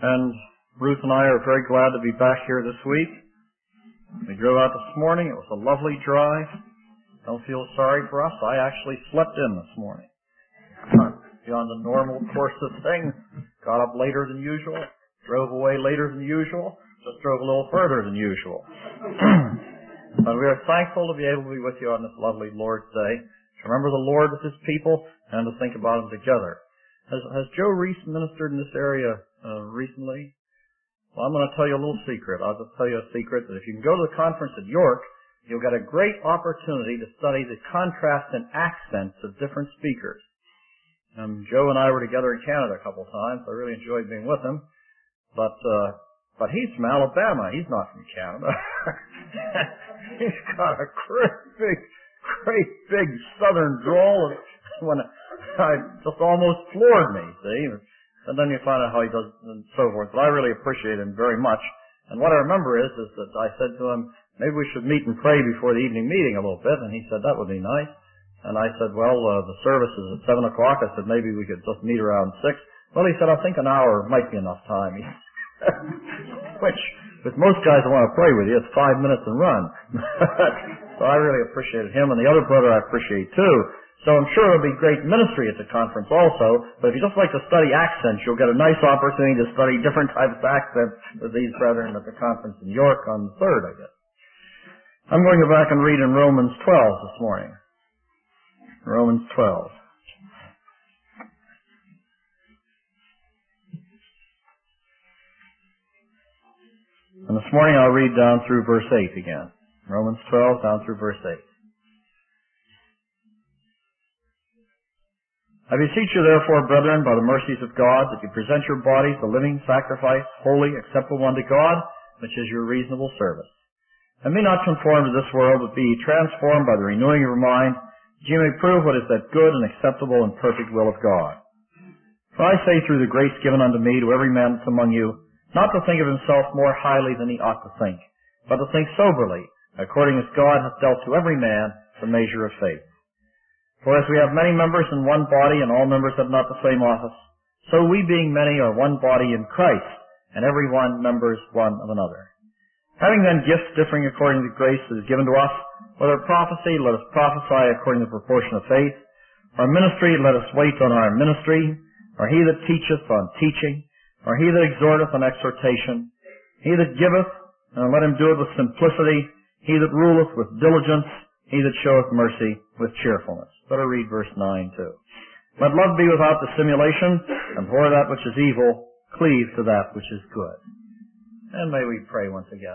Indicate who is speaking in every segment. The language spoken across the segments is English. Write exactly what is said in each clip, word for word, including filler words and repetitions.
Speaker 1: And Ruth and I are very glad to be back here this week. We drove out this morning. It was a lovely drive. Don't feel sorry for us. I actually slept in this morning. Beyond the normal course of things. Got up later than usual. Drove away later than usual. Just drove a little further than usual. But we are thankful to be able to be with you on this lovely Lord's Day. To remember the Lord with His people and to think about Him together. Has, has Joe Reese ministered in this area uh, recently? Well, I'm going to tell you a little secret. I'll just tell you a secret that if you can go to the conference at York, you'll get a great opportunity to study the contrast and accents of different speakers. Um, Joe and I were together in Canada a couple of times. I really enjoyed being with him. But uh, but he's from Alabama. He's not from Canada. He's got a great big, great big southern drawl. When I just almost floored me, see? And then you find out how he does and so forth. But I really appreciate him very much. And what I remember is, is that I said to him, maybe we should meet and pray before the evening meeting a little bit. And he said, that would be nice. And I said, well, uh, the service is at seven o'clock. I said, maybe we could just meet around six. Well, he said, I think an hour might be enough time. Which, with most guys that want to pray with you, it's five minutes and run. So I really appreciated him. And the other brother I appreciate too. So I'm sure there'll be great ministry at the conference also, but if you just like to study accents, you'll get a nice opportunity to study different types of accents with these brethren at the conference in York on the third, I guess. I'm going to go back and read in Romans twelve this morning. Romans twelve. And this morning I'll read down through verse eight again. Romans twelve, down through verse eight. I beseech you therefore, brethren, by the mercies of God, that you present your bodies a living sacrifice, holy, acceptable unto God, which is your reasonable service. And be not conformed to this world, but be ye transformed by the renewing of your mind, that ye may prove what is that good and acceptable and perfect will of God. For I say through the grace given unto me to every man that's among you, not to think of himself more highly than he ought to think, but to think soberly, according as God hath dealt to every man the measure of faith. For as we have many members in one body, and all members have not the same office, so we being many are one body in Christ, and every one members one of another. Having then gifts differing according to the grace that is given to us, whether prophecy, let us prophesy according to the proportion of faith, or ministry, let us wait on our ministry, or he that teacheth on teaching, or he that exhorteth on exhortation, he that giveth, and let him do it with simplicity, he that ruleth with diligence, he that showeth mercy with cheerfulness. Better read verse nine too. Let love be without dissimulation, and abhor that which is evil, cleave to that which is good. And may we pray once again.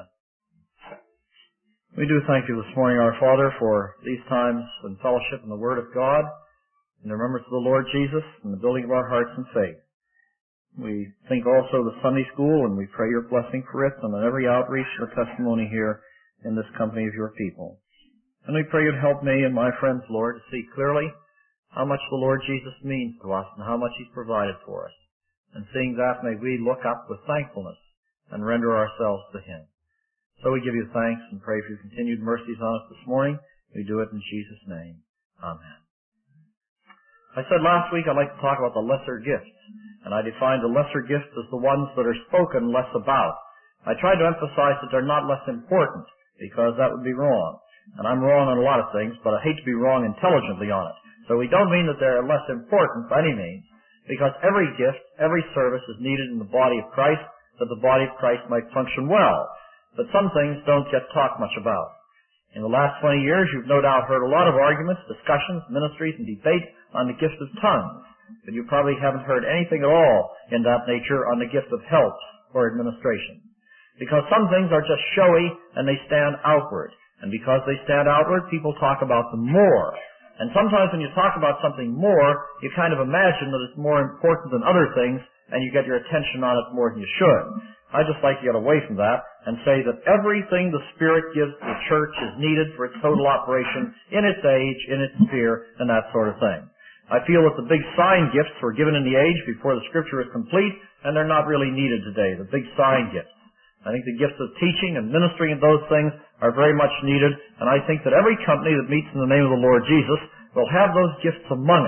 Speaker 1: We do thank you this morning, our Father, for these times in fellowship in the Word of God, in the remembrance of the Lord Jesus, and the building of our hearts in faith. We think also of the Sunday school, and we pray your blessing for it, and on every outreach or testimony here in this company of your people. And we pray you'd help me and my friends, Lord, to see clearly how much the Lord Jesus means to us and how much He's provided for us. And seeing that, may we look up with thankfulness and render ourselves to Him. So we give you thanks and pray for your continued mercies on us this morning. We do it in Jesus' name. Amen. I said last week I'd like to talk about the lesser gifts. And I defined the lesser gifts as the ones that are spoken less about. I tried to emphasize that they're not less important, because that would be wrong. And I'm wrong on a lot of things, but I hate to be wrong intelligently on it. So we don't mean that they're less important by any means, because every gift, every service is needed in the body of Christ, that the body of Christ might function well. But some things don't get talked much about. In the last twenty years, you've no doubt heard a lot of arguments, discussions, ministries, and debate on the gift of tongues. But you probably haven't heard anything at all in that nature on the gift of helps or administration. Because some things are just showy and they stand outward. And because they stand outward, people talk about them more. And sometimes when you talk about something more, you kind of imagine that it's more important than other things, and you get your attention on it more than you should. I just like to get away from that and say that everything the Spirit gives to the church is needed for its total operation in its age, in its sphere, and that sort of thing. I feel that the big sign gifts were given in the age before the Scripture is complete, and they're not really needed today, the big sign gifts. I think the gifts of teaching and ministering and those things are very much needed, and I think that every company that meets in the name of the Lord Jesus will have those gifts among it.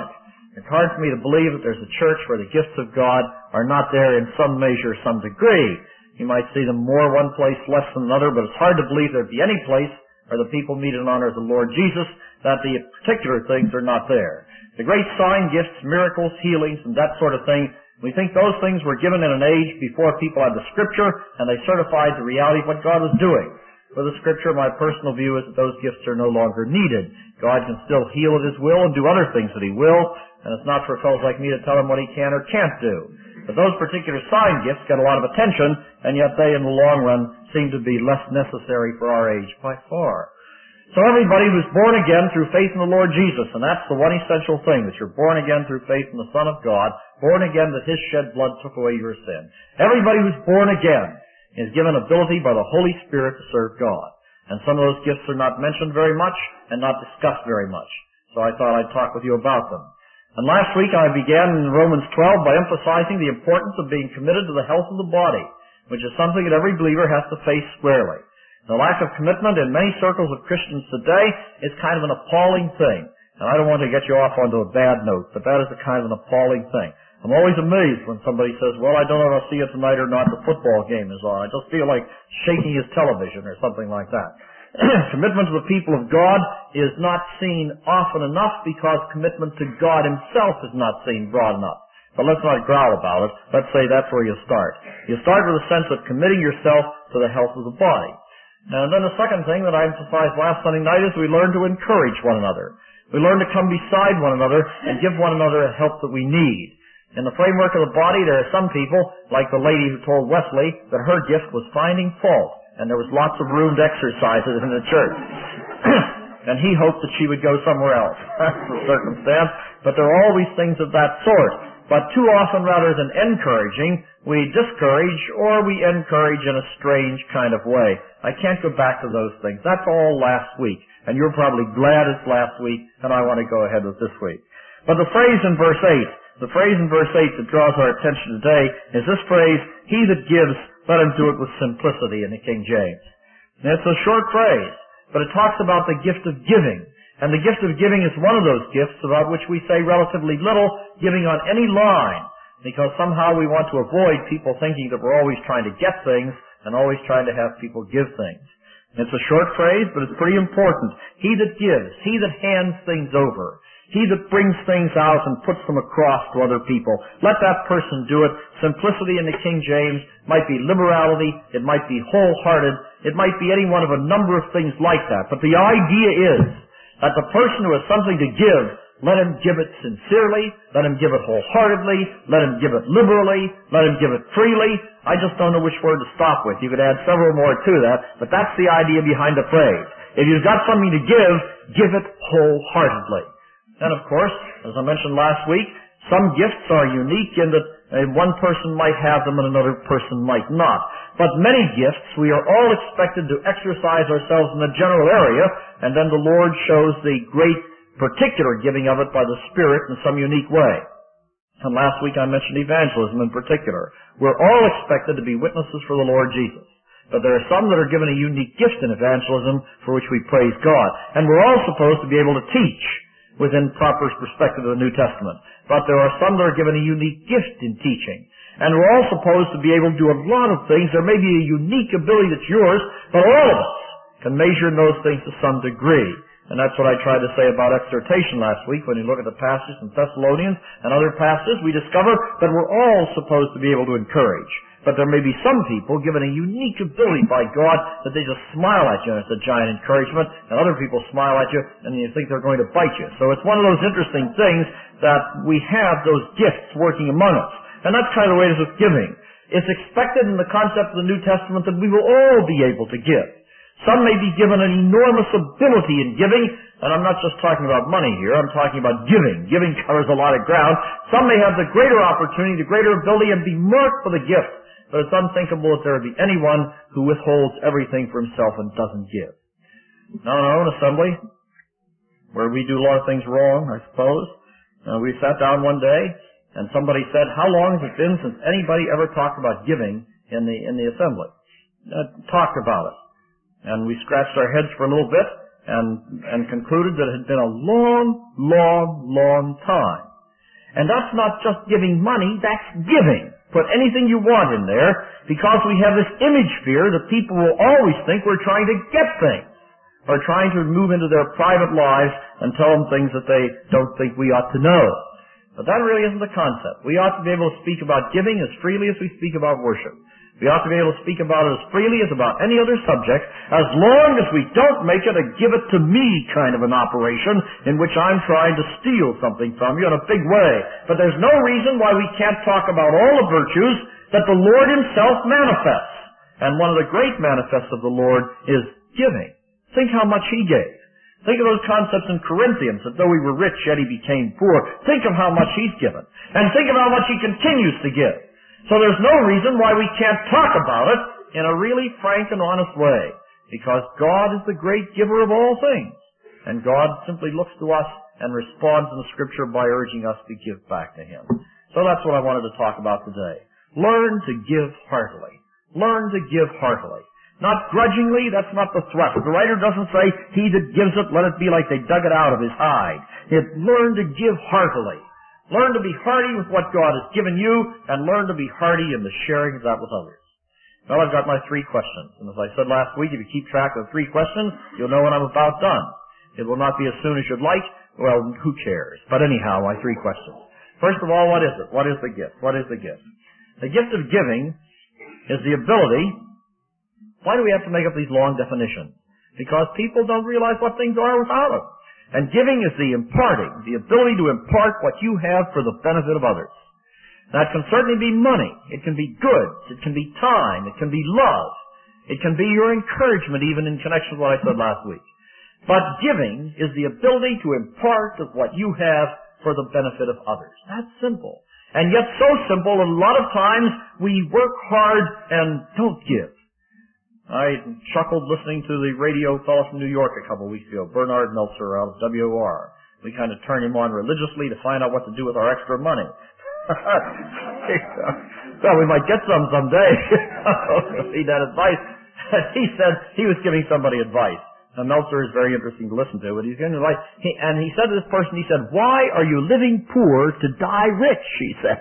Speaker 1: It's hard for me to believe that there's a church where the gifts of God are not there in some measure, some degree. You might see them more one place, less than another, but it's hard to believe there'd be any place where the people meet in honor of the Lord Jesus that the particular things are not there. The great sign gifts, miracles, healings, and that sort of thing, we think those things were given in an age before people had the Scripture, and they certified the reality of what God was doing. For the Scripture, my personal view is that those gifts are no longer needed. God can still heal at His will and do other things that He will, and it's not for fellows like me to tell Him what He can or can't do. But those particular sign gifts get a lot of attention, and yet they, in the long run, seem to be less necessary for our age by far. So everybody who's born again through faith in the Lord Jesus, and that's the one essential thing, that you're born again through faith in the Son of God, born again that His shed blood took away your sin. Everybody who's born again is given ability by the Holy Spirit to serve God. And some of those gifts are not mentioned very much and not discussed very much. So I thought I'd talk with you about them. And last week I began in Romans twelve by emphasizing the importance of being committed to the health of the body, which is something that every believer has to face squarely. The lack of commitment in many circles of Christians today is kind of an appalling thing. And I don't want to get you off onto a bad note, but that is a kind of an appalling thing. I'm always amazed when somebody says, well, I don't know if I'll see it tonight or not, the football game is on. I just feel like shaking his television or something like that. Commitment to the people of God is not seen often enough because commitment to God Himself is not seen broad enough. But let's not growl about it. Let's say that's where you start. You start with a sense of committing yourself to the health of the body. And then the second thing that I emphasized last Sunday night is we learn to encourage one another. We learn to come beside one another and give one another the help that we need. In the framework of the body, there are some people, like the lady who told Wesley that her gift was finding fault, and there was lots of roomed exercises in the church. And he hoped that she would go somewhere else. That's the circumstance. But there are always things of that sort. But too often, rather than encouraging, we discourage or we encourage in a strange kind of way. I can't go back to those things. That's all last week. And you're probably glad it's last week, and I want to go ahead with this week. But the phrase in verse eight, the phrase in verse eight that draws our attention today is this phrase, he that gives, let him do it with simplicity in the King James. And it's a short phrase, but it talks about the gift of giving. And the gift of giving is one of those gifts about which we say relatively little, giving on any line, because somehow we want to avoid people thinking that we're always trying to get things and always trying to have people give things. It's a short phrase, but it's pretty important. He that gives, he that hands things over, he that brings things out and puts them across to other people, let that person do it. Simplicity in the King James might be liberality, it might be wholehearted, it might be any one of a number of things like that. But the idea is that the person who has something to give, let him give it sincerely, let him give it wholeheartedly, let him give it liberally, let him give it freely. I just don't know which word to stop with. You could add several more to that, but that's the idea behind the phrase. If you've got something to give, give it wholeheartedly. And of course, as I mentioned last week, some gifts are unique in that uh, one person might have them and another person might not. But many gifts, we are all expected to exercise ourselves in the general area, and then the Lord shows the great particular giving of it by the Spirit in some unique way. And last week I mentioned evangelism in particular. We're all expected to be witnesses for the Lord Jesus. But there are some that are given a unique gift in evangelism for which we praise God. And we're all supposed to be able to teach within proper perspective of the New Testament. But there are some that are given a unique gift in teaching. And we're all supposed to be able to do a lot of things. There may be a unique ability that's yours, but all of us can measure in those things to some degree. And that's what I tried to say about exhortation last week. When you look at the passages in Thessalonians and other passages, we discover that we're all supposed to be able to encourage. But there may be some people given a unique ability by God that they just smile at you and it's a giant encouragement, and other people smile at you and you think they're going to bite you. So it's one of those interesting things that we have those gifts working among us. And that's kind of the way it is with giving. It's expected in the concept of the New Testament that we will all be able to give. Some may be given an enormous ability in giving, and I'm not just talking about money here, I'm talking about giving. Giving covers a lot of ground. Some may have the greater opportunity, the greater ability, and be marked for the gift. But it's unthinkable that there would be anyone who withholds everything for himself and doesn't give. Now in our own assembly, where we do a lot of things wrong, I suppose, uh, we sat down one day, and somebody said, how long has it been since anybody ever talked about giving in the in the assembly? Uh, talked about it. And we scratched our heads for a little bit and, and concluded that it had been a long, long, long time. And that's not just giving money, that's giving. Put anything you want in there, because we have this image fear that people will always think we're trying to get things, or trying to move into their private lives and tell them things that they don't think we ought to know. But that really isn't the concept. We ought to be able to speak about giving as freely as we speak about worship. We ought to be able to speak about it as freely as about any other subject, as long as we don't make it a give-it-to-me kind of an operation in which I'm trying to steal something from you in a big way. But there's no reason why we can't talk about all the virtues that the Lord Himself manifests. And one of the great manifests of the Lord is giving. Think how much He gave. Think of those concepts in Corinthians, that though we were rich, yet He became poor. Think of how much He's given. And think of how much He continues to give. So there's no reason why we can't talk about it in a really frank and honest way, because God is the great giver of all things. And God simply looks to us and responds in the Scripture by urging us to give back to Him. So that's what I wanted to talk about today. Learn to give heartily. Learn to give heartily. Not grudgingly, that's not the thrust. The writer doesn't say, he that gives it, let it be like they dug it out of his hide. It learn to give heartily. Learn to be hearty with what God has given you, and learn to be hearty in the sharing of that with others. Well, I've got my three questions. And as I said last week, if you keep track of the three questions, you'll know when I'm about done. It will not be as soon as you'd like. Well, who cares? But anyhow, my three questions. First of all, what is it? What is the gift? What is the gift? The gift of giving is the ability. Why do we have to make up these long definitions? Because people don't realize what things are without them. And giving is the imparting, the ability to impart what you have for the benefit of others. That can certainly be money. It can be goods. It can be time. It can be love. It can be your encouragement, even in connection with what I said last week. But giving is the ability to impart of what you have for the benefit of others. That's simple. And yet so simple, a lot of times we work hard and don't give. I chuckled listening to the radio fellow from New York a couple of weeks ago, Bernard Meltzer out of W O R. We kind of turned him on religiously to find out what to do with our extra money. Well, we might get some someday. Need that advice. He said he was giving somebody advice. Now, Meltzer is very interesting to listen to, but he's giving advice. He, and he said to this person, he said, why are you living poor to die rich, he said.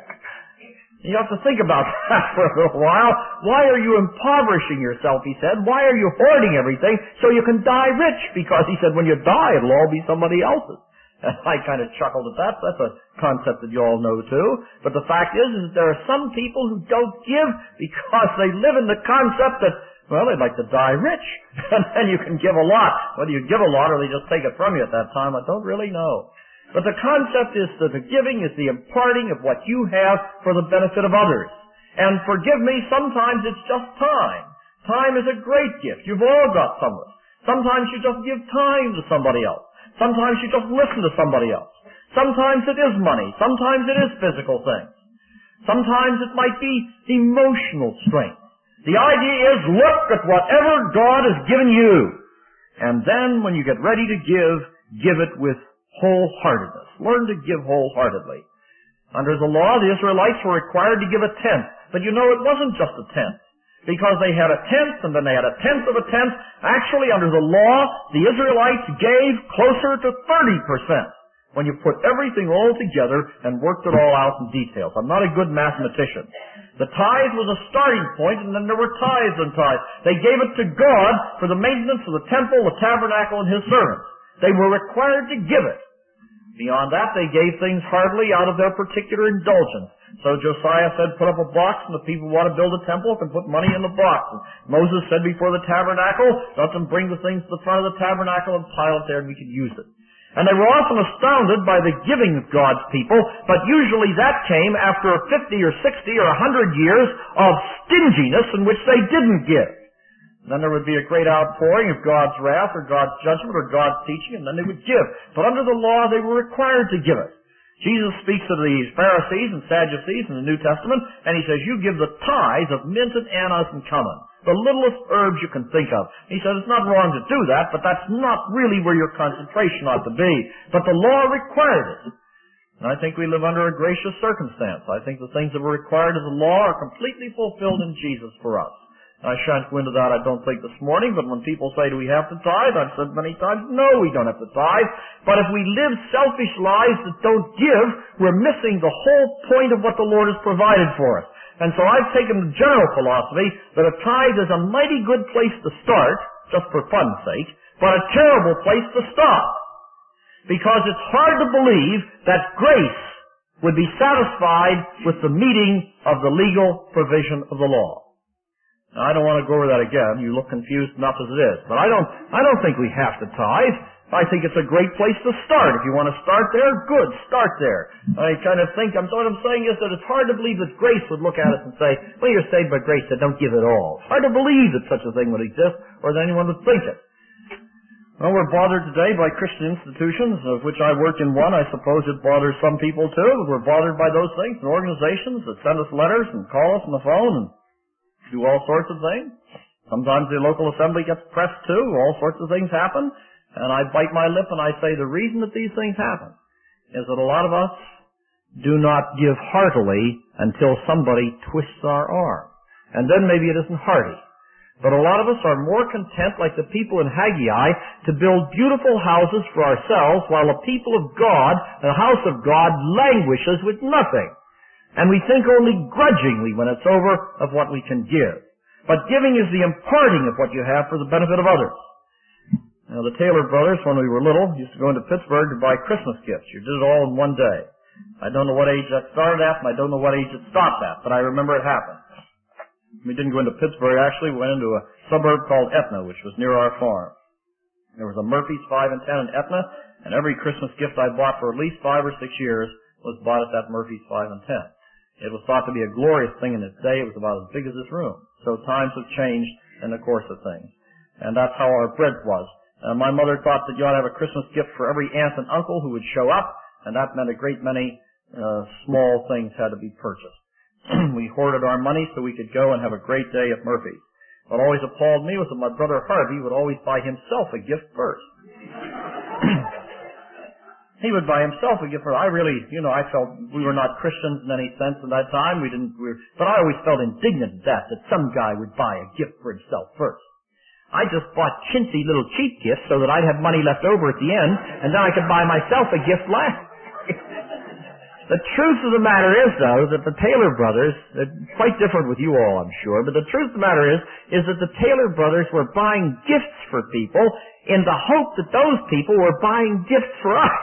Speaker 1: You have to think about that for a little while. Why are you impoverishing yourself, he said. Why are you hoarding everything so you can die rich? Because he said when you die, it'll all be somebody else's. And I kind of chuckled at that. That's a concept that you all know too. But the fact is, is that there are some people who don't give because they live in the concept that, well, they'd like to die rich. And then you can give a lot. Whether you give a lot or they just take it from you at that time, I don't really know. But the concept is that the giving is the imparting of what you have for the benefit of others. And forgive me, sometimes it's just time. Time is a great gift. You've all got some of it. Sometimes you just give time to somebody else. Sometimes you just listen to somebody else. Sometimes it is money. Sometimes it is physical things. Sometimes it might be emotional strength. The idea is look at whatever God has given you. And then when you get ready to give, give it with wholeheartedness. Learn to give wholeheartedly. Under the law, the Israelites were required to give a tenth. But you know, it wasn't just a tenth. Because they had a tenth, and then they had a tenth of a tenth. Actually, under the law, the Israelites gave closer to thirty percent. When you put everything all together and worked it all out in details. I'm not a good mathematician. The tithe was a starting point, and then there were tithes and tithes. They gave it to God for the maintenance of the temple, the tabernacle, and His servants. They were required to give it. Beyond that, they gave things heartily out of their particular indulgence. So Josiah said, put up a box, and the people who want to build a temple can put money in the box. And Moses said before the tabernacle, let them bring the things to the front of the tabernacle and pile it there, and we could use it. And they were often astounded by the giving of God's people, but usually that came after fifty or sixty or a hundred years of stinginess in which they didn't give. Then there would be a great outpouring of God's wrath or God's judgment or God's teaching, and then they would give. But under the law, they were required to give it. Jesus speaks to the Pharisees and Sadducees in the New Testament, and He says, you give the tithe of mint and anise and cumin, the littlest herbs you can think of. He says, it's not wrong to do that, but that's not really where your concentration ought to be. But the law required it. And I think we live under a gracious circumstance. I think the things that were required of the law are completely fulfilled in Jesus for us. I shan't go into that, I don't think, this morning, but when people say, do we have to tithe? I've said many times, no, we don't have to tithe. But if we live selfish lives that don't give, we're missing the whole point of what the Lord has provided for us. And so I've taken the general philosophy that a tithe is a mighty good place to start, just for fun's sake, but a terrible place to stop. Because it's hard to believe that grace would be satisfied with the meeting of the legal provision of the law. Now, I don't want to go over that again. You look confused enough as it is. But I don't, I don't think we have to tithe. I think it's a great place to start. If you want to start there, good, start there. I kind of think, I'm, what I'm saying is that it's hard to believe that grace would look at us and say, well, you're saved by grace, so don't give it all. It's hard to believe that such a thing would exist, or that anyone would think it. Well, we're bothered today by Christian institutions, of which I work in one. I suppose it bothers some people too. We're bothered by those things, and organizations that send us letters and call us on the phone and do all sorts of things. Sometimes the local assembly gets pressed too. All sorts of things happen. And I bite my lip and I say the reason that these things happen is that a lot of us do not give heartily until somebody twists our arm. And then maybe it isn't hearty. But a lot of us are more content, like the people in Haggai, to build beautiful houses for ourselves while the people of God, the house of God, languishes with nothing. And we think only grudgingly when it's over of what we can give. But giving is the imparting of what you have for the benefit of others. Now, the Taylor brothers, when we were little, used to go into Pittsburgh to buy Christmas gifts. You did it all in one day. I don't know what age that started at, and I don't know what age it stopped at, but I remember it happened. We didn't go into Pittsburgh, actually. We went into a suburb called Etna, which was near our farm. There was a Murphy's five and ten in Etna, and every Christmas gift I bought for at least five or six years was bought at that Murphy's five and ten. It was thought to be a glorious thing in its day. It was about as big as this room. So times have changed in the course of things. And that's how our bread was. Uh, my mother thought that you ought to have a Christmas gift for every aunt and uncle who would show up, and that meant a great many uh, small things had to be purchased. We hoarded our money so we could go and have a great day at Murphy's. What always appalled me was that my brother Harvey would always buy himself a gift first. He would buy himself a gift first. I really, you know, I felt we were not Christians in any sense at that time. We didn't, we were, but I always felt indignant at that, that some guy would buy a gift for himself first. I just bought chintzy little cheap gifts so that I'd have money left over at the end, and then I could buy myself a gift last. The truth of the matter is, though, that the Taylor brothers, quite different with you all, I'm sure, but the truth of the matter is, is that the Taylor brothers were buying gifts for people in the hope that those people were buying gifts for us.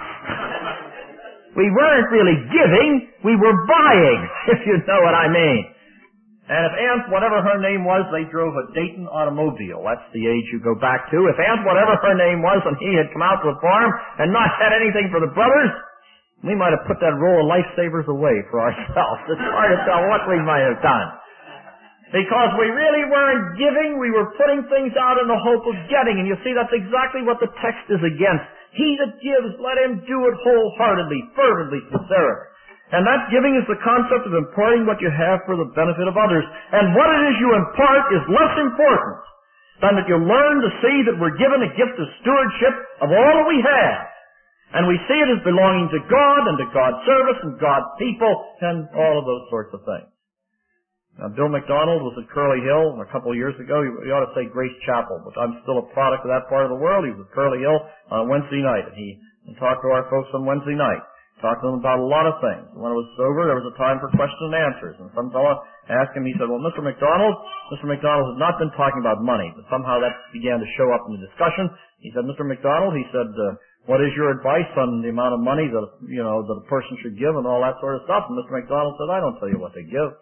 Speaker 1: We weren't really giving, we were buying, if you know what I mean. And if Aunt, whatever her name was, they drove a Dayton automobile. That's the age you go back to. If Aunt, whatever her name was, and he had come out to the farm and not had anything for the brothers, we might have put that roll of lifesavers away for ourselves. It's hard to tell what we might have done. Because we really weren't giving, we were putting things out in the hope of getting. And you see, that's exactly what the text is against. He that gives, let him do it wholeheartedly, fervently, sincerely. And that giving is the concept of imparting what you have for the benefit of others. And what it is you impart is less important than that you learn to see that we're given a gift of stewardship of all that we have. And we see it as belonging to God and to God's service and God's people and all of those sorts of things. Now, Bill McDonald was at Curly Hill a couple of years ago. He ought to say Grace Chapel, but I'm still a product of that part of the world. He was at Curly Hill on a Wednesday night, and he talked to our folks on Wednesday night. Talked to them about a lot of things. When it was over, there was a time for question and answers. And some fellow asked him, he said, well, Mister McDonald, Mister McDonald has not been talking about money, but somehow that began to show up in the discussion. He said, Mister McDonald, he said, uh, what is your advice on the amount of money that, you know, that a person should give and all that sort of stuff? And Mister McDonald said, I don't tell you what to give.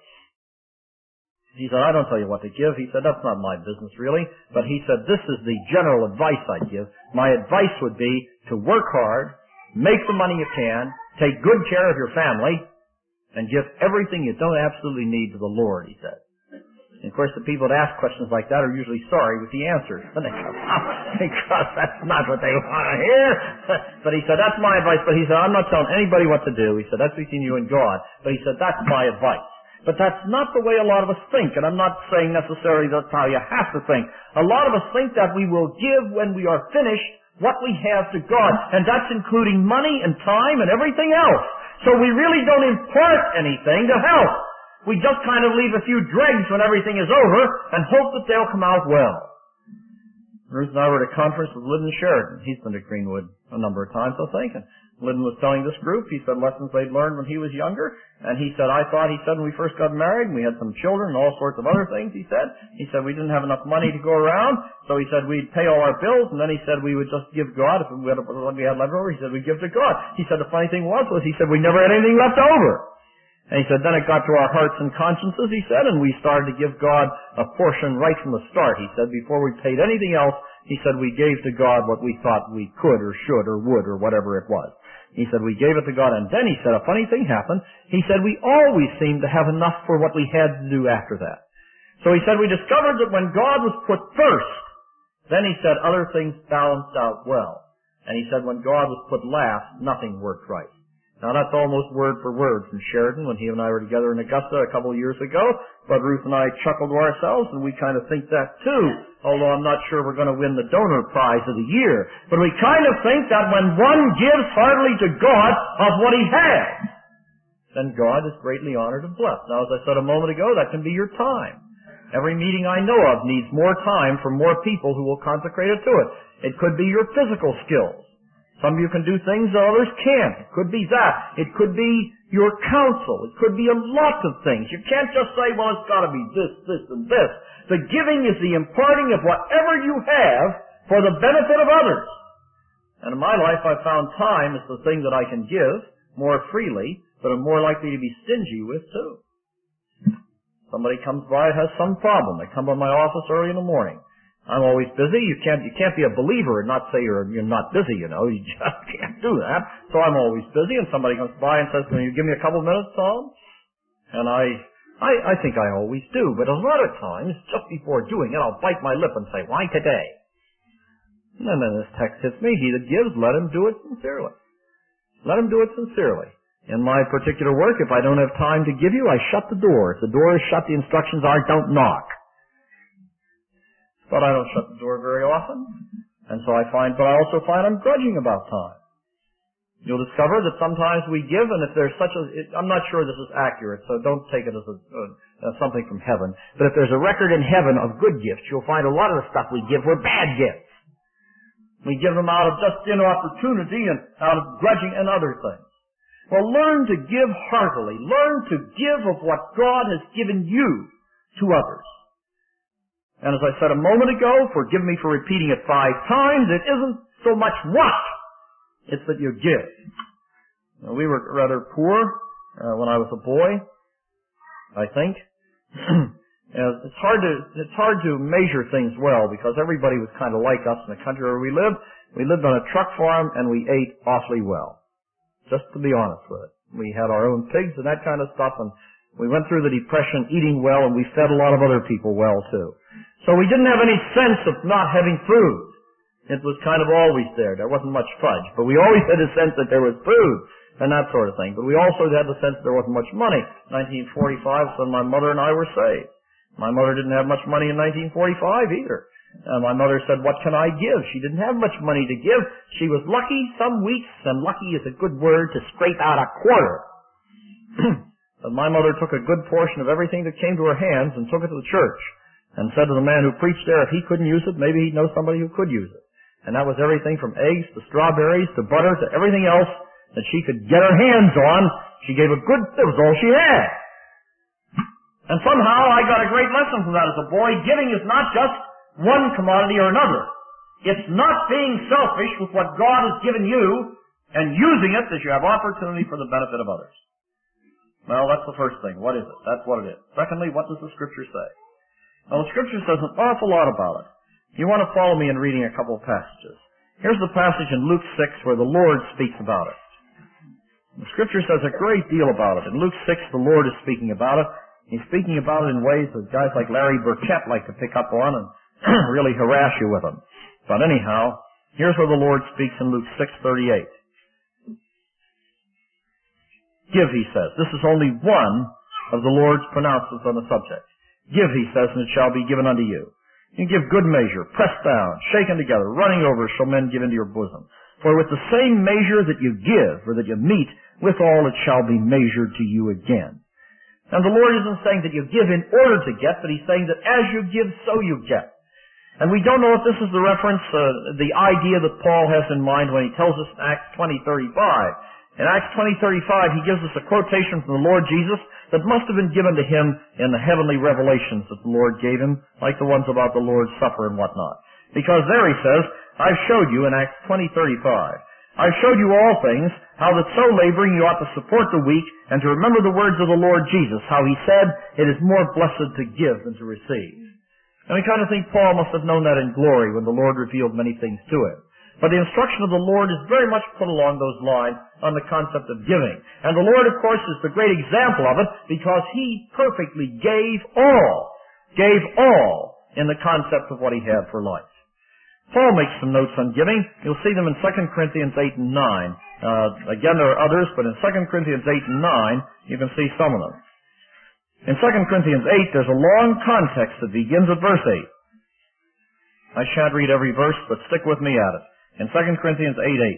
Speaker 1: He said, I don't tell you what to give. He said, that's not my business really. But he said, this is the general advice I'd give. My advice would be to work hard, make the money you can, take good care of your family, and give everything you don't absolutely need to the Lord, he said. And of course, the people that ask questions like that are usually sorry with the answers when they come out, because that's not what they want to hear. But he said, that's my advice. But he said, I'm not telling anybody what to do. He said, that's between you and God. But he said, that's my advice. But that's not the way a lot of us think, and I'm not saying necessarily that's how you have to think. A lot of us think that we will give when we are finished what we have to God, and that's including money and time and everything else. So we really don't impart anything to help. We just kind of leave a few dregs when everything is over and hope that they'll come out well. Ruth and I were at a conference with Lyndon Sheridan. He's been to Greenwood a number of times, I think. And Lyndon was telling this group, he said lessons they'd learned when he was younger. And he said, I thought, he said, when we first got married and we had some children and all sorts of other things, he said. He said we didn't have enough money to go around. So he said we'd pay all our bills, and then he said we would just give God. If we had, what we had left over, he said we'd give to God. He said the funny thing was, was he said we never had anything left over. And he said, then it got to our hearts and consciences, he said, and we started to give God a portion right from the start. He said, before we paid anything else, he said, we gave to God what we thought we could or should or would or whatever it was. He said, we gave it to God, and then he said, a funny thing happened. He said, we always seemed to have enough for what we had to do after that. So he said, we discovered that when God was put first, then he said, other things balanced out well. And he said, when God was put last, nothing worked right. Now that's almost word for word from Sheridan when he and I were together in Augusta a couple of years ago, but Ruth and I chuckled to ourselves, and we kind of think that too, although I'm not sure we're going to win the donor prize of the year. But we kind of think that when one gives heartily to God of what he has, then God is greatly honored and blessed. Now, as I said a moment ago, that can be your time. Every meeting I know of needs more time for more people who will consecrate it to it. It could be your physical skills. Some of you can do things that others can't. It could be that. It could be your counsel. It could be a lot of things. You can't just say, well, it's got to be this, this, and this. The giving is the imparting of whatever you have for the benefit of others. And in my life, I've found time is the thing that I can give more freely, but I'm more likely to be stingy with, too. Somebody comes by and has some problem. They come by my office early in the morning. I'm always busy. You can't, you can't be a believer and not say you're, you're not busy, you know. You just can't do that. So I'm always busy, and somebody comes by and says, can you give me a couple minutes, Tom? And I, I, I think I always do, but a lot of times, just before doing it, I'll bite my lip and say, why today? And then this text hits me, he that gives, let him do it sincerely. Let him do it sincerely. In my particular work, if I don't have time to give you, I shut the door. If the door is shut, the instructions are, don't knock. But I don't shut the door very often. And so I find, but I also find I'm grudging about time. You'll discover that sometimes we give, and if there's such a, it, I'm not sure this is accurate, so don't take it as a, uh, as something from heaven. But if there's a record in heaven of good gifts, you'll find a lot of the stuff we give were bad gifts. We give them out of just inopportunity and out of grudging and other things. Well, learn to give heartily. Learn to give of what God has given you to others. And as I said a moment ago, forgive me for repeating it five times, it isn't so much what, it's that you give. Now, we were rather poor uh, when I was a boy, I think. It's hard to it's hard to measure things well because everybody was kind of like us in the country where we lived. We lived on a truck farm and we ate awfully well, just to be honest with it. We had our own pigs and that kind of stuff, and we went through the Depression eating well, and we fed a lot of other people well too. So we didn't have any sense of not having food. It was kind of always there. There wasn't much fudge. But we always had a sense that there was food and that sort of thing. But we also had the sense that there wasn't much money. nineteen forty-five, so my mother and I were saved. My mother didn't have much money in nineteen forty-five either. And my mother said, what can I give? She didn't have much money to give. She was lucky some weeks, and lucky is a good word, to scrape out a quarter. But my mother took a good portion of everything that came to her hands and took it to the church. And said to the man who preached there, if he couldn't use it, maybe he'd know somebody who could use it. And that was everything from eggs to strawberries to butter to everything else that she could get her hands on. She gave a good, that was all she had. And somehow I got a great lesson from that as a boy. Giving is not just one commodity or another. It's not being selfish with what God has given you and using it as you have opportunity for the benefit of others. Well, that's the first thing. What is it? That's what it is. Secondly, what does the Scripture say? Well, the Scripture says an awful lot about it. You want to follow me in reading a couple of passages. Here's the passage in Luke six where the Lord speaks about it. The Scripture says a great deal about it. In Luke six, the Lord is speaking about it. He's speaking about it in ways that guys like Larry Burkett like to pick up on and really harass you with them. But anyhow, here's where the Lord speaks in Luke six thirty-eight. Give, he says. This is only one of the Lord's pronouncements on the subject. Give, he says, and it shall be given unto you. You give good measure, pressed down, shaken together, running over, shall men give into your bosom. For with the same measure that you give, or that you meet, withal it shall be measured to you again. And the Lord isn't saying that you give in order to get, but He's saying that as you give, so you get. And we don't know if this is the reference, uh, the idea that Paul has in mind when he tells us in Acts twenty thirty-five. In Acts twenty thirty-five, he gives us a quotation from the Lord Jesus that must have been given to him in the heavenly revelations that the Lord gave him, like the ones about the Lord's Supper and whatnot. Because there he says, I've showed you in Acts twenty thirty-five, I've showed you all things, how that so laboring you ought to support the weak, and to remember the words of the Lord Jesus, how he said, it is more blessed to give than to receive. And we kind of think Paul must have known that in glory when the Lord revealed many things to him. But the instruction of the Lord is very much put along those lines on the concept of giving. And the Lord, of course, is the great example of it because He perfectly gave all, gave all in the concept of what He had for life. Paul makes some notes on giving. You'll see them in Second Corinthians eight and nine. Uh, again, there are others, but in Second Corinthians eight and nine, you can see some of them. In Second Corinthians eight, there's a long context that begins at verse eight. I shan't read every verse, but stick with me at it. In Second Corinthians eight eight.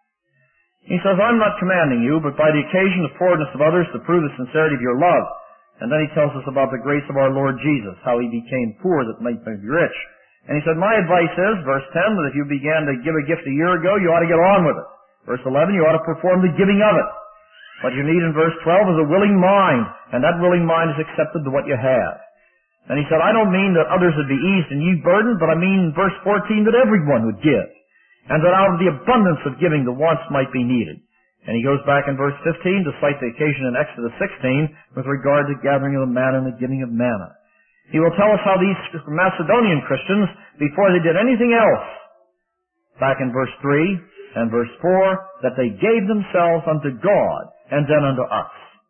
Speaker 1: He says, I'm not commanding you, but by the occasion of forwardness of others to prove the sincerity of your love. And then he tells us about the grace of our Lord Jesus, how He became poor that might be rich. And he said, my advice is, verse ten, that if you began to give a gift a year ago, you ought to get on with it. Verse eleven, you ought to perform the giving of it. What you need in verse twelve is a willing mind, and that willing mind is accepted to what you have. And he said, I don't mean that others would be eased and ye burdened, but I mean in verse fourteen that everyone would give. And that out of the abundance of giving the wants might be needed. And he goes back in verse fifteen to cite the occasion in Exodus sixteen with regard to gathering of the manna and the giving of manna. He will tell us how these Macedonian Christians, before they did anything else, back in verse three and verse four, that they gave themselves unto God and then unto us.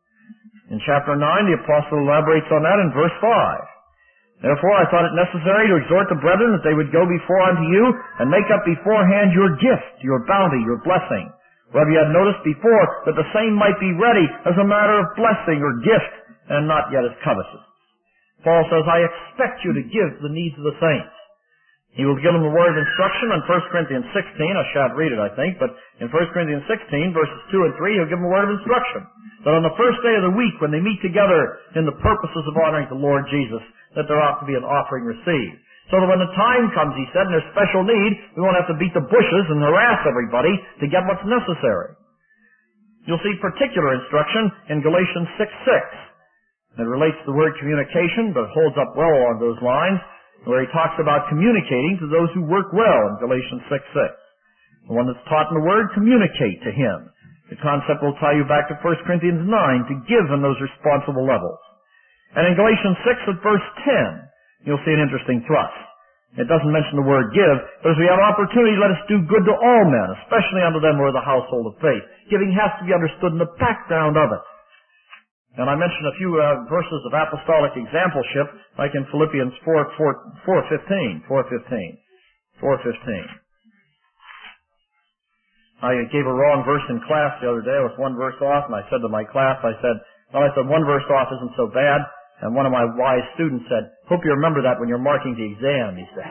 Speaker 1: In chapter nine, the apostle elaborates on that in verse five. Therefore, I thought it necessary to exhort the brethren that they would go before unto you and make up beforehand your gift, your bounty, your blessing. Whether you had noticed before that the same might be ready as a matter of blessing or gift and not yet as covetous. Paul says, I expect you to give to the needs of the saints. He will give them a word of instruction in First Corinthians sixteen. I shan't read it, I think, but in First Corinthians sixteen, verses two and three, he'll give them a word of instruction. That on the first day of the week, when they meet together in the purposes of honoring the Lord Jesus, that there ought to be an offering received. So that when the time comes, he said, and there's special need, we won't have to beat the bushes and harass everybody to get what's necessary. You'll see particular instruction in Galatians six six. It relates to the word communication, but holds up well along those lines, where he talks about communicating to those who work well in Galatians six six. The one that's taught in the word, communicate to him. The concept will tie you back to First Corinthians nine, to give in those responsible levels. And in Galatians six at verse ten, you'll see an interesting thrust. It doesn't mention the word give, but as we have opportunity, let us do good to all men, especially unto them who are the household of faith. Giving has to be understood in the background of it. And I mentioned a few uh, verses of apostolic exampleship, like in Philippians four fifteen. I gave a wrong verse in class the other day. I was one verse off, and I said to my class, I said, well, I said, one verse off isn't so bad. And one of my wise students said, hope you remember that when you're marking the exam, he said.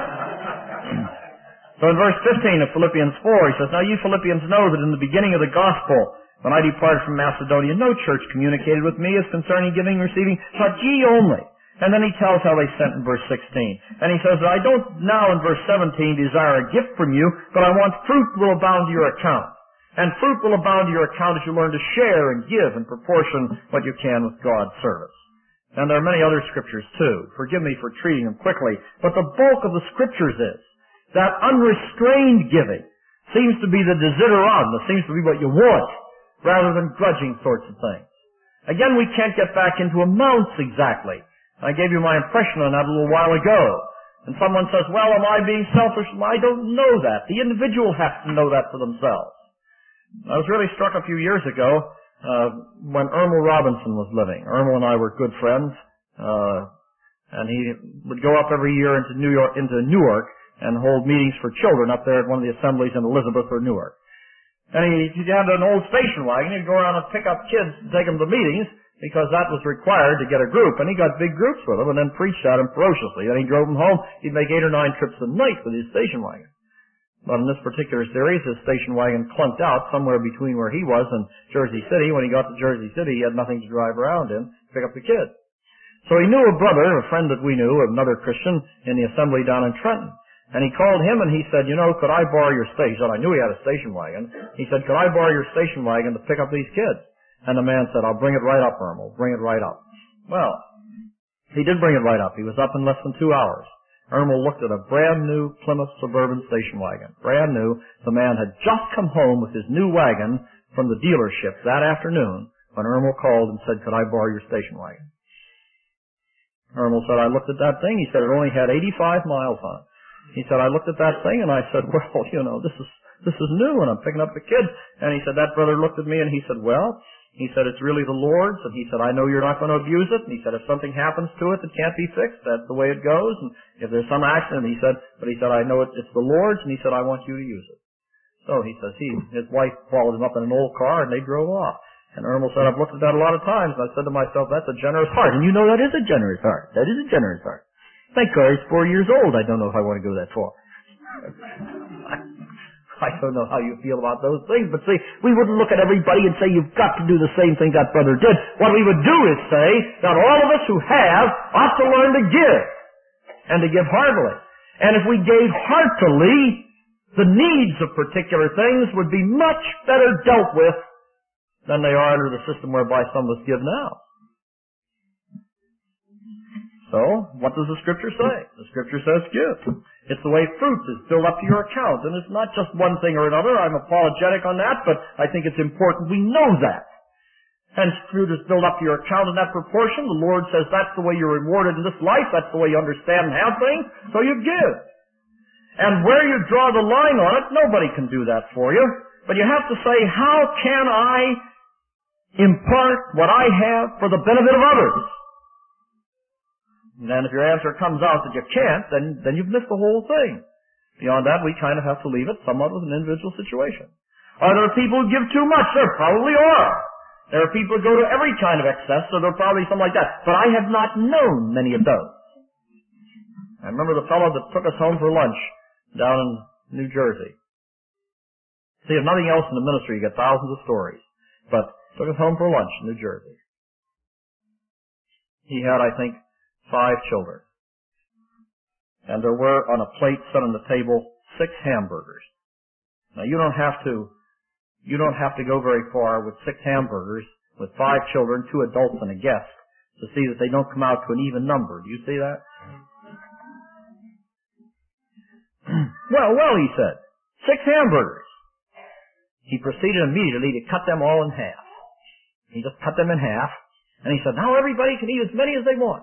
Speaker 1: So in verse fifteen of Philippians four, he says, now you Philippians know that in the beginning of the gospel, when I departed from Macedonia, no church communicated with me as concerning giving and receiving, but ye only. And then he tells how they sent in verse sixteen. And he says, I don't now in verse seventeen desire a gift from you, but I want fruit will abound to your account. And fruit will abound to your account as you learn to share and give in proportion what you can with God's service. And there are many other scriptures too. Forgive me for treating them quickly. But the bulk of the scriptures is that unrestrained giving seems to be the desideron, that seems to be what you want, rather than grudging sorts of things. Again, we can't get back into amounts exactly. I gave you my impression on that a little while ago. And someone says, well, am I being selfish? I don't know that. The individual has to know that for themselves. I was really struck a few years ago uh, when Ermal Robinson was living. Ermal and I were good friends, uh, and he would go up every year into New York, into Newark, and hold meetings for children up there at one of the assemblies in Elizabeth or Newark. And he, he had an old station wagon. He'd go around and pick up kids and take them to meetings because that was required to get a group. And he got big groups with them and then preached at them ferociously. Then he drove them home. He'd make eight or nine trips a night with his station wagon. But in this particular series, his station wagon clunked out somewhere between where he was and Jersey City. When he got to Jersey City, he had nothing to drive around in pick up the kid. So he knew a brother, a friend that we knew, another Christian, in the assembly down in Trenton. And he called him and he said, you know, could I borrow your station? I knew he had a station wagon. He said, could I borrow your station wagon to pick up these kids? And the man said, I'll bring it right up, Ermel. Bring it right up. Well, he did bring it right up. He was up in less than two hours. Ermel looked at a brand new Plymouth Suburban station wagon. Brand new. The man had just come home with his new wagon from the dealership that afternoon when Ermel called and said, could I borrow your station wagon? Ermel said, I looked at that thing. He said it only had eighty-five miles on it. He said, I looked at that thing and I said, well, you know, this is, this is new and I'm picking up the kid. And he said, that brother looked at me and he said, well, he said, it's really the Lord's. And he said, I know you're not going to abuse it. And he said, if something happens to it that can't be fixed, that's the way it goes. And if there's some accident, he said, but he said, I know it, it's the Lord's. And he said, I want you to use it. So he says, he, his wife followed him up in an old car and they drove off. And Ermel said, I've looked at that a lot of times. And I said to myself, that's a generous heart. And you know that is a generous heart. That is a generous heart. Thank God he's four years old. I don't know if I want to go that far. I don't know how you feel about those things, but see, we wouldn't look at everybody and say, you've got to do the same thing that brother did. What we would do is say that all of us who have ought to learn to give, and to give heartily. And if we gave heartily, the needs of particular things would be much better dealt with than they are under the system whereby some of us give now. So, what does the Scripture say? The Scripture says give. It's the way fruit is built up to your account, and it's not just one thing or another. I'm apologetic on that, but I think it's important we know that. Hence, fruit is built up to your account in that proportion. The Lord says that's the way you're rewarded in this life, that's the way you understand and have things, so you give. And where you draw the line on it, nobody can do that for you. But you have to say, how can I impart what I have for the benefit of others? And then if your answer comes out that you can't, then, then you've missed the whole thing. Beyond that, we kind of have to leave it somewhat with an individual situation. Are there people who give too much? There probably are. There are people who go to every kind of excess, so there are probably some like that. But I have not known many of those. I remember the fellow that took us home for lunch down in New Jersey. See, if nothing else in the ministry, you get thousands of stories. But took us home for lunch in New Jersey. He had, I think, five children. And there were on a plate set on the table six hamburgers. Now you don't have to, you don't have to go very far with six hamburgers with five children, two adults and a guest to see that they don't come out to an even number. Do you see that? Well, well, he said, six hamburgers. He proceeded immediately to cut them all in half. He just cut them in half, and he said, now everybody can eat as many as they want.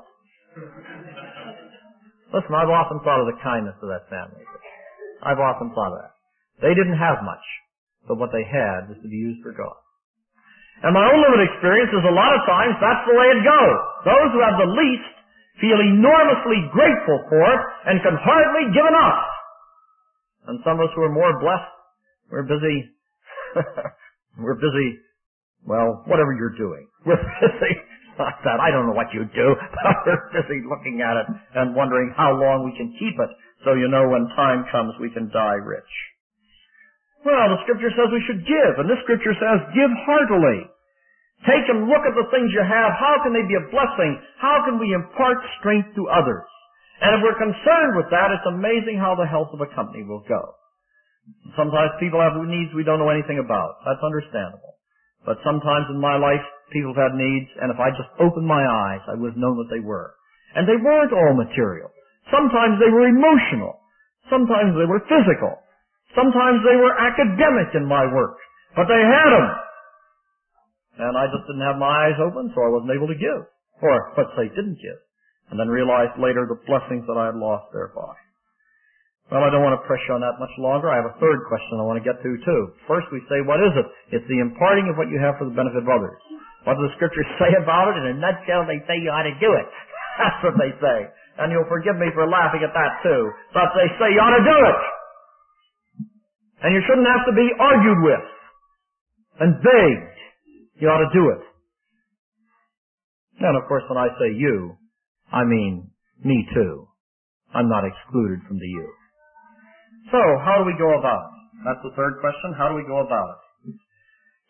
Speaker 1: Listen, I've often thought of the kindness of that family. I've often thought of that. They didn't have much, but what they had was to be used for God. And my own limited experience is a lot of times that's the way it goes. Those who have the least feel enormously grateful for it and can hardly give enough. And some of us who are more blessed, we're busy, we're busy, well, whatever you're doing. We're busy. Not that. I don't know what you do, but we're busy looking at it and wondering how long we can keep it so you know when time comes we can die rich. Well, the Scripture says we should give, and this Scripture says give heartily. Take and look at the things you have. How can they be a blessing? How can we impart strength to others? And if we're concerned with that, it's amazing how the health of a company will go. Sometimes people have needs we don't know anything about. That's understandable. But sometimes in my life, people have had needs, and if I just opened my eyes, I would have known what they were. And they weren't all material. Sometimes they were emotional. Sometimes they were physical. Sometimes they were academic in my work. But they had them. And I just didn't have my eyes open, so I wasn't able to give. Or, let's say, didn't give. And then realized later the blessings that I had lost thereby. Well, I don't want to press you on that much longer. I have a third question I want to get to, too. First, we say, what is it? It's the imparting of what you have for the benefit of others. What does the Scripture say about it? In a nutshell, they say you ought to do it. That's what they say. And you'll forgive me for laughing at that, too. But they say you ought to do it. And you shouldn't have to be argued with and begged. You ought to do it. And, of course, when I say you, I mean me, too. I'm not excluded from the you. So, how do we go about it? That's the third question. How do we go about it?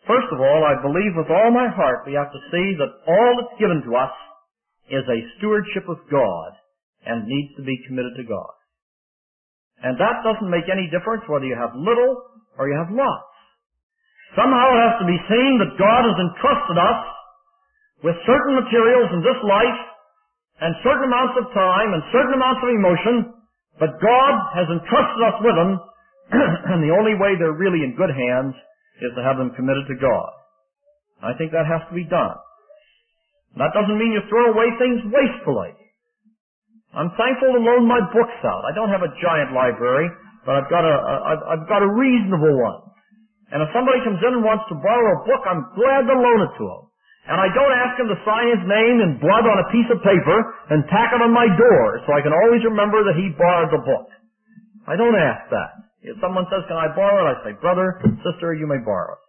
Speaker 1: First of all, I believe with all my heart we have to see that all that's given to us is a stewardship of God and needs to be committed to God. And that doesn't make any difference whether you have little or you have lots. Somehow it has to be seen that God has entrusted us with certain materials in this life and certain amounts of time and certain amounts of emotion, but God has entrusted us with them, and the only way they're really in good hands is to have them committed to God. I think that has to be done. That doesn't mean you throw away things wastefully. I'm thankful to loan my books out. I don't have a giant library, but I've got a, a I've, I've got a reasonable one. And if somebody comes in and wants to borrow a book, I'm glad to loan it to him. And I don't ask him to sign his name in blood on a piece of paper and tack it on my door so I can always remember that he borrowed the book. I don't ask that. If someone says, can I borrow it? I say, brother, sister, you may borrow it.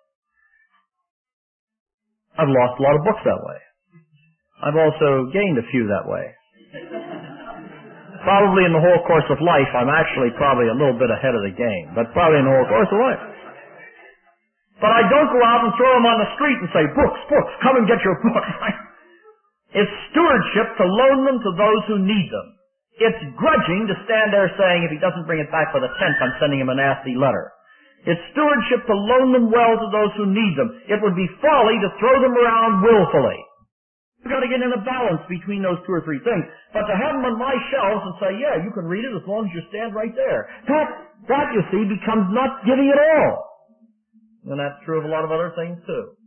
Speaker 1: I've lost a lot of books that way. I've also gained a few that way. Probably in the whole course of life, I'm actually probably a little bit ahead of the game, but probably in the whole course of life. But I don't go out and throw them on the street and say, books, books, come and get your books. It's stewardship to loan them to those who need them. It's grudging to stand there saying, if he doesn't bring it back for the tenth, I'm sending him a nasty letter. It's stewardship to loan them well to those who need them. It would be folly to throw them around willfully. You've got to get in a balance between those two or three things. But to have them on my shelves and say, yeah, you can read it as long as you stand right there. That, that you see, becomes not giving at all. And that's true of a lot of other things too.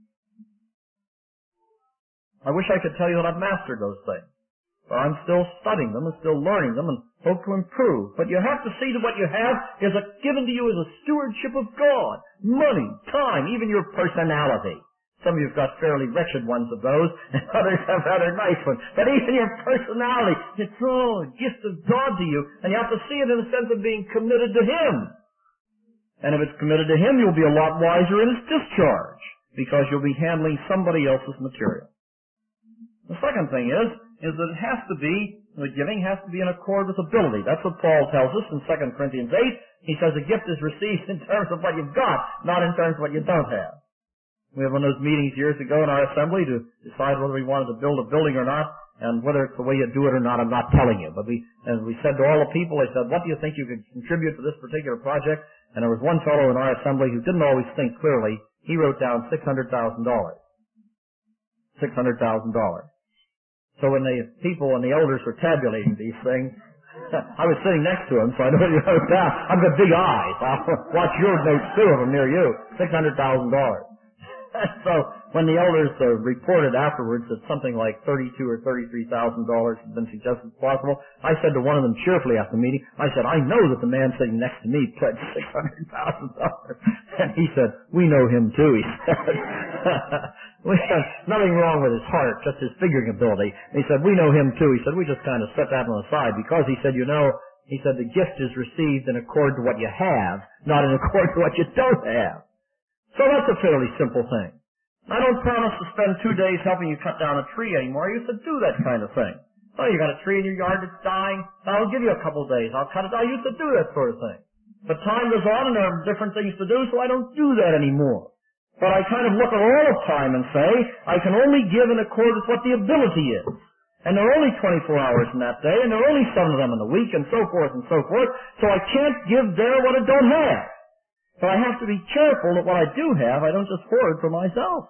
Speaker 1: I wish I could tell you that I've mastered those things. But I'm still studying them and still learning them and hope to improve. But you have to see that what you have is a, given to you as a stewardship of God. Money, time, even your personality. Some of you have got fairly wretched ones of those, and others have rather nice ones. But even your personality, it's all a gift of God to you, and you have to see it in the sense of being committed to Him. And if it's committed to Him, you'll be a lot wiser in its discharge, because you'll be handling somebody else's material. The second thing is, is that it has to be, the giving has to be in accord with ability. That's what Paul tells us in Second Corinthians eight. He says a gift is received in terms of what you've got, not in terms of what you don't have. We had one of those meetings years ago in our assembly to decide whether we wanted to build a building or not, and whether it's the way you do it or not, I'm not telling you. But we, and we said to all the people, they said, what do you think you could contribute to this particular project? And there was one fellow in our assembly who didn't always think clearly. He wrote down six hundred thousand dollars. six hundred thousand dollars. So when the people and the elders were tabulating these things, I was sitting next to him, so I know you wrote down. I've got big eyes. I'll watch your notes too if I'm near you. six hundred thousand dollars. So when the elders uh, reported afterwards that something like thirty-two or thirty-three thousand dollars had been suggested as possible, I said to one of them cheerfully after the meeting, I said, I know that the man sitting next to me pledged six hundred thousand dollars. And he said, we know him too, he said. We have nothing wrong with his heart, just his figuring ability. And he said, we know him too. He said, we just kind of set that on the side because he said, you know, he said, the gift is received in accord to what you have, not in accord to what you don't have. So that's a fairly simple thing. I don't promise to spend two days helping you cut down a tree anymore. I used to do that kind of thing. Oh, you got a tree in your yard that's dying? I'll give you a couple of days. I'll cut it. I used to do that sort of thing. But time goes on and there are different things to do, so I don't do that anymore. But I kind of look at all of time and say, I can only give in accord with what the ability is. And there are only twenty-four hours in that day, and there are only seven of them in the week, and so forth and so forth. So I can't give there what I don't have. So I have to be careful that what I do have, I don't just hoard for myself.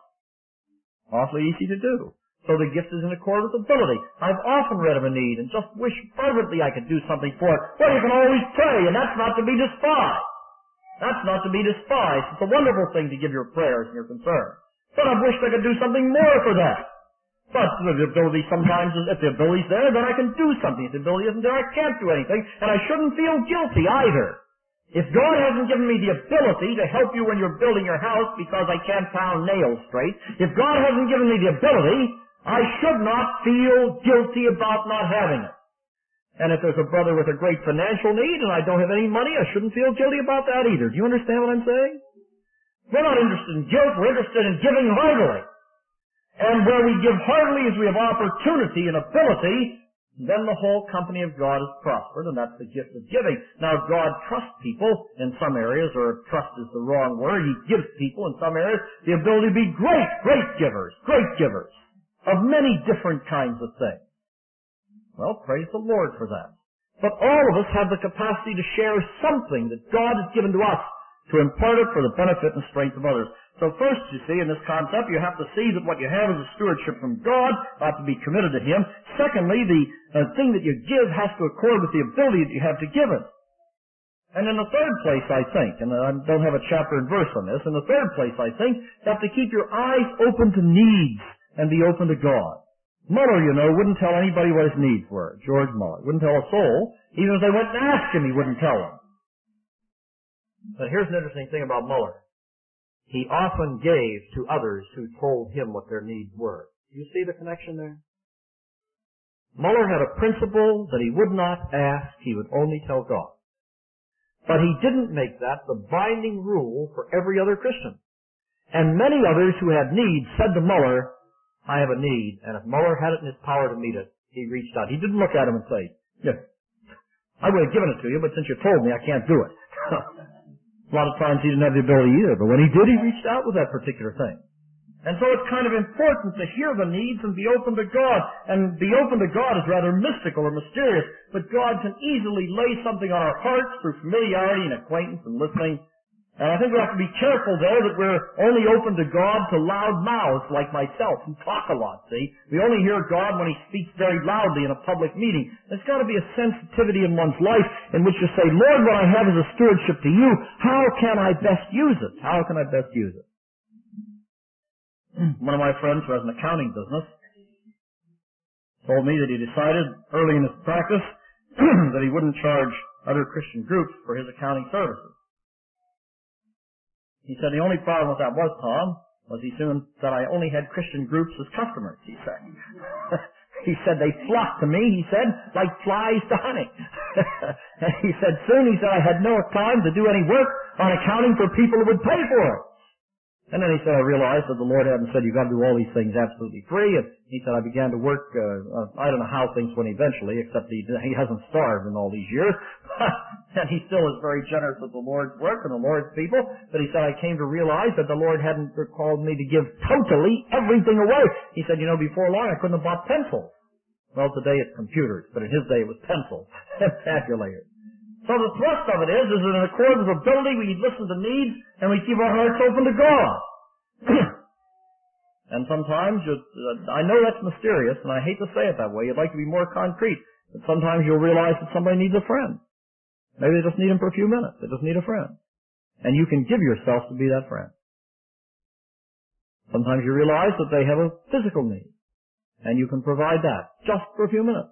Speaker 1: Awfully easy to do. So the gift is in accord with ability. I've often read of a need and just wish fervently I could do something for it. Well, you can always pray, and that's not to be despised. That's not to be despised. It's a wonderful thing to give your prayers and your concerns. But I've wished I could do something more for that. But the ability sometimes, is, if the ability's there, then I can do something. If the ability isn't there, I can't do anything. And I shouldn't feel guilty either. If God hasn't given me the ability to help you when you're building your house because I can't pound nails straight, if God hasn't given me the ability, I should not feel guilty about not having it. And if there's a brother with a great financial need and I don't have any money, I shouldn't feel guilty about that either. Do you understand what I'm saying? We're not interested in guilt. We're interested in giving heartily. And where we give heartily is we have opportunity and ability, then the whole company of God is prospered, and that's the gift of giving. Now, God trusts people in some areas, or trust is the wrong word. He gives people in some areas the ability to be great, great givers, great givers of many different kinds of things. Well, praise the Lord for that. But all of us have the capacity to share something that God has given to us, to impart it for the benefit and strength of others. So first, you see, in this concept, you have to see that what you have is a stewardship from God, ought to be committed to Him. Secondly, the uh, thing that you give has to accord with the ability that you have to give it. And in the third place, I think, and I don't have a chapter and verse on this, in the third place, I think, you have to keep your eyes open to needs and be open to God. Muller, you know, wouldn't tell anybody what his needs were. George Muller. Wouldn't tell a soul. Even if they went and asked him, he wouldn't tell them. But here's an interesting thing about Muller. He often gave to others who told him what their needs were. You see the connection there? Muller had a principle that he would not ask, he would only tell God. But he didn't make that the binding rule for every other Christian. And many others who had needs said to Muller, I have a need, and if Muller had it in his power to meet it, he reached out. He didn't look at him and say, yeah, I would have given it to you, but since you told me, I can't do it. A lot of times he didn't have the ability either, but when he did, he reached out with that particular thing. And so it's kind of important to hear the needs and be open to God. And be open to God is rather mystical or mysterious, but God can easily lay something on our hearts through familiarity and acquaintance and listening. And I think we have to be careful there that we're only open to God to loud mouths like myself who talk a lot, see? We only hear God when He speaks very loudly in a public meeting. There's got to be a sensitivity in one's life in which you say, Lord, what I have is a stewardship to You. How can I best use it? How can I best use it? One of my friends who has an accounting business told me that he decided early in his practice that he wouldn't charge other Christian groups for his accounting services. He said the only problem with that was, Tom, was he soon said I only had Christian groups as customers, he said. He said they flocked to me, he said, like flies to honey. And he said soon, he said, I had no time to do any work on accounting for people who would pay for it. And then he said, I realized that the Lord hadn't said you've got to do all these things absolutely free. And he said, I began to work, uh, uh, I don't know how things went eventually, except he, he hasn't starved in all these years. And he still is very generous with the Lord's work and the Lord's people. But he said, I came to realize that the Lord hadn't called me to give totally everything away. He said, you know, before long I couldn't have bought pencils. Well, today it's computers, but in his day it was pencils and tabulators. So the thrust of it is, is that in accordance with ability, we listen to needs, and we keep our hearts open to God. And sometimes, you, uh, I know that's mysterious, and I hate to say it that way. You'd like to be more concrete. But sometimes you'll realize that somebody needs a friend. Maybe they just need him for a few minutes. They just need a friend. And you can give yourself to be that friend. Sometimes you realize that they have a physical need, and you can provide that just for a few minutes.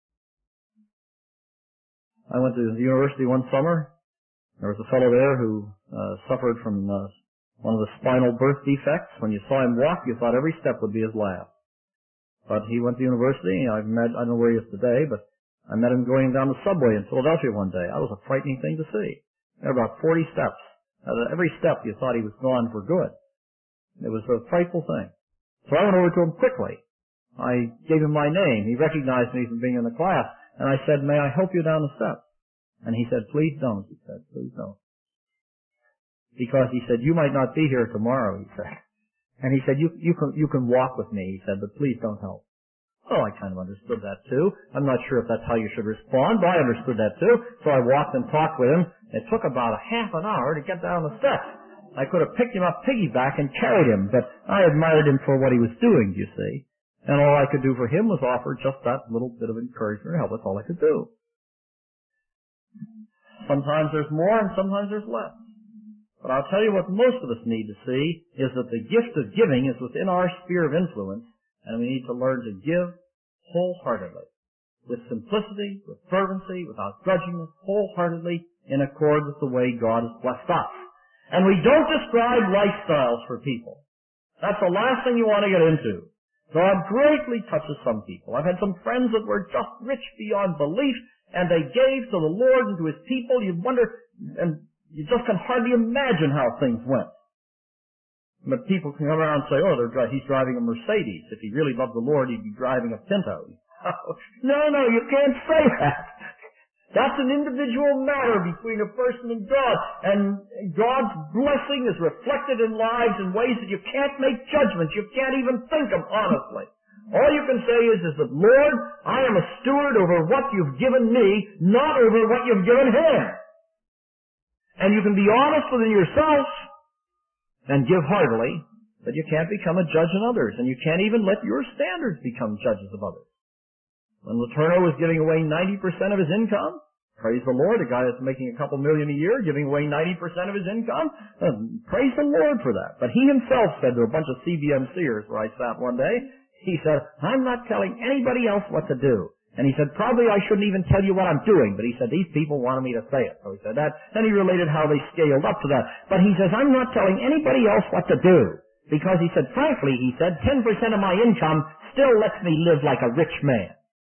Speaker 1: I went to the university one summer. There was a fellow there who uh, suffered from uh, one of the spinal birth defects. When you saw him walk, you thought every step would be his last. But he went to university. I've met, I don't know where he is today, but I met him going down the subway in Philadelphia one day. That was a frightening thing to see. There were about forty steps. At every step you thought he was gone for good. It was a frightful thing. So I went over to him quickly. I gave him my name. He recognized me from being in the class. And I said, may I help you down the steps? And he said, please don't. He said, please don't. Because he said, you might not be here tomorrow, he said. And he said, you, you can, you can walk with me, he said, but please don't help. Well, I kind of understood that too. I'm not sure if that's how you should respond, but I understood that too. So I walked and talked with him. It took about a half an hour to get down the steps. I could have picked him up piggyback and carried him, but I admired him for what he was doing, you see. And all I could do for him was offer just that little bit of encouragement or help. That's all I could do. Sometimes there's more and sometimes there's less. But I'll tell you what most of us need to see is that the gift of giving is within our sphere of influence, and we need to learn to give wholeheartedly, with simplicity, with fervency, without grudgingness, wholeheartedly, in accord with the way God has blessed us. And we don't describe lifestyles for people. That's the last thing you want to get into. God greatly touches some people. I've had some friends that were just rich beyond belief, and they gave to the Lord and to His people. You wonder, and you just can hardly imagine how things went. But people can come around and say, oh, they're, he's driving a Mercedes. If he really loved the Lord, he'd be driving a Pinto. No, no, you can't say that. That's an individual matter between a person and God. And God's blessing is reflected in lives in ways that you can't make judgments. You can't even think them honestly. All you can say is, is that, Lord, I am a steward over what you've given me, not over what you've given him. And you can be honest within yourself and give heartily, but you can't become a judge in others. And you can't even let your standards become judges of others. When Letourneau was giving away ninety percent of his income, praise the Lord, a guy that's making a couple million a year, giving away ninety percent of his income, uh, praise the Lord for that. But he himself said to a bunch of C B M C'ers where I sat one day, he said, I'm not telling anybody else what to do. And he said, probably I shouldn't even tell you what I'm doing. But he said, these people wanted me to say it. So he said that. Then he related how they scaled up to that. But he says, I'm not telling anybody else what to do. Because he said, frankly, he said, ten percent of my income still lets me live like a rich man.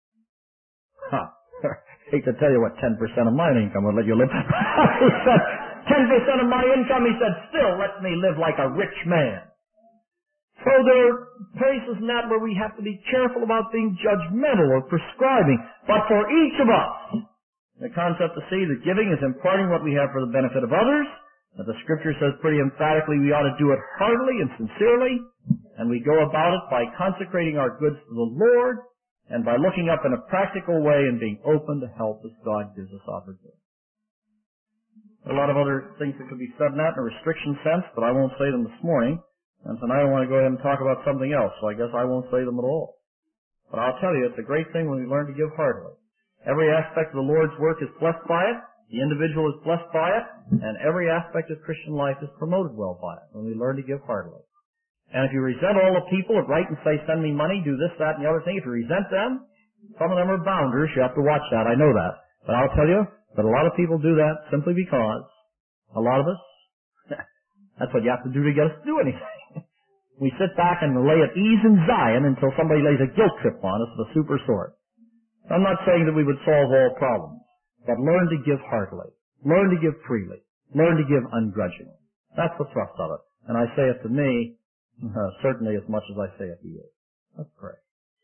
Speaker 1: Huh. Hate to tell you what ten percent of my income would let you live. He said, ten percent of my income, he said, still lets me live like a rich man. So there are places in that where we have to be careful about being judgmental or prescribing. But for each of us, the concept to see that giving is imparting what we have for the benefit of others, that the Scripture says pretty emphatically we ought to do it heartily and sincerely, and we go about it by consecrating our goods to the Lord, and by looking up in a practical way and being open to help as God gives us opportunity. There are a lot of other things that could be said in that in a restriction sense, but I won't say them this morning. And tonight I want to go ahead and talk about something else, so I guess I won't say them at all. But I'll tell you, it's a great thing when we learn to give heartily. Every aspect of the Lord's work is blessed by it, the individual is blessed by it, and every aspect of Christian life is promoted well by it when we learn to give heartily. And if you resent all the people that write and say, send me money, do this, that, and the other thing, if you resent them, some of them are bounders. You have to watch that. I know that. But I'll tell you that a lot of people do that simply because a lot of us, that's what you have to do to get us to do anything. We sit back and lay at ease in Zion until somebody lays a guilt trip on us of a super sort. I'm not saying that we would solve all problems, but learn to give heartily. Learn to give freely. Learn to give ungrudgingly. That's the thrust of it. And I say it to me, Uh, certainly as much as I say it to you. Let's pray.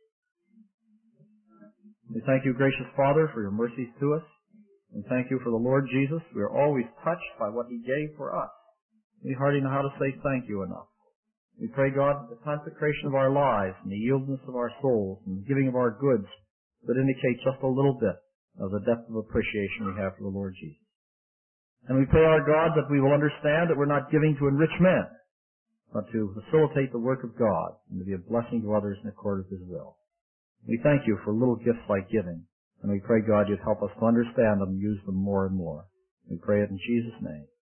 Speaker 1: We thank you, gracious Father, for your mercies to us. We thank you for the Lord Jesus. We are always touched by what he gave for us. We hardly know how to say thank you enough. We pray, God, that the consecration of our lives and the yieldedness of our souls and the giving of our goods would indicate just a little bit of the depth of appreciation we have for the Lord Jesus. And we pray, our God, that we will understand that we're not giving to enrich men, but to facilitate the work of God and to be a blessing to others in accord with his will. We thank you for little gifts like giving, and we pray, God, you'd help us to understand them and use them more and more. We pray it in Jesus' name.